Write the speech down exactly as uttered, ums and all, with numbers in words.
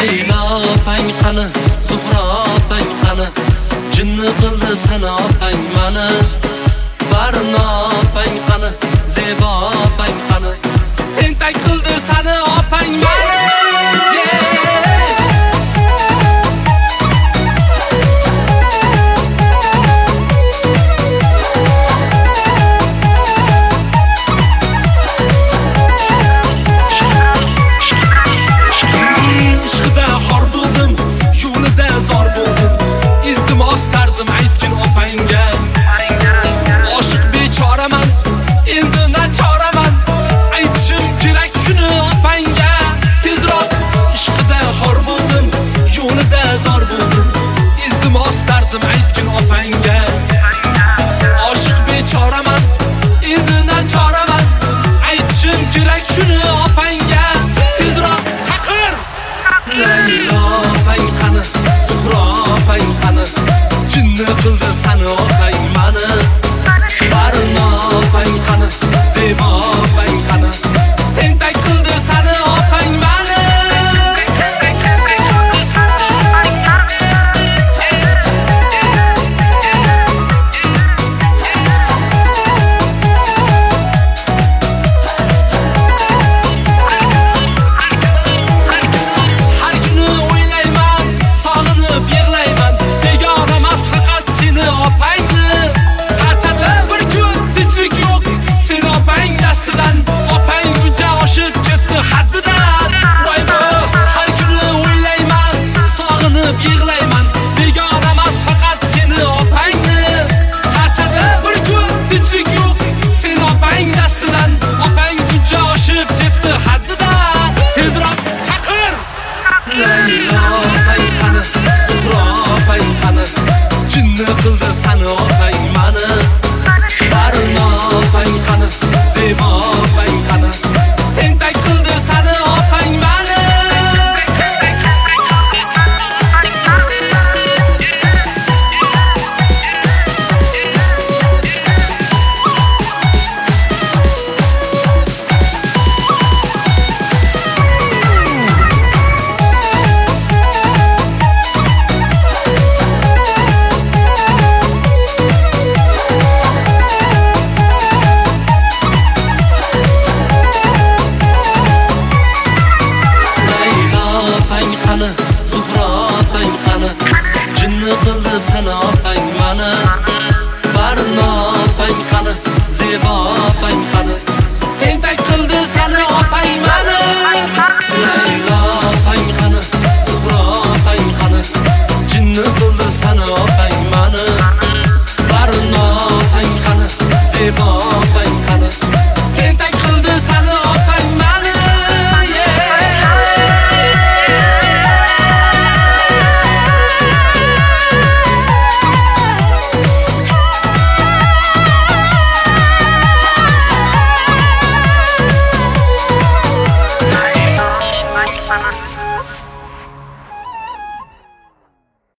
Laylo opang qani, Zuhro opang qani, jinni qildi sana opang mani. Barno opang qani, Zebo opang qani, tentak qildi sana opang mani. Qildi sana opang mani. Barno opang qani, Zebo opang qani, tentak qildi sana opang mani. Har kuni o'ylayman, sog'inib yig'layman, begona emas faqat seni opangni. Charchadi bir kun tinchlik yo'q seni opang dastidan, opang buncha oshib ketdi haddidan. Voy bu, har kuni o'ylayman, sog'inib yig'layman, begona emas faqat seni opangni. Charchadi bir kun tinchlik yo'q seni opang dastidan, opang buncha oshib ketdi haddidan. Tezroq chaqir. Laylo opang qani, Zuhro opang qani, jinni qildi sana opang mani. Barno opang qani, Zebo opang qani, tentak qildi sana opang mani. Qani, Zuhro opang qani, jinni qildi sana opang mani. Barno opang qani, Zebo opang qani, tentak qildi sana opang mani. Laylo opang qani, Zuhro opang qani, jinni qildi sana opang mani. Barno opang qani, Zebo opang qani,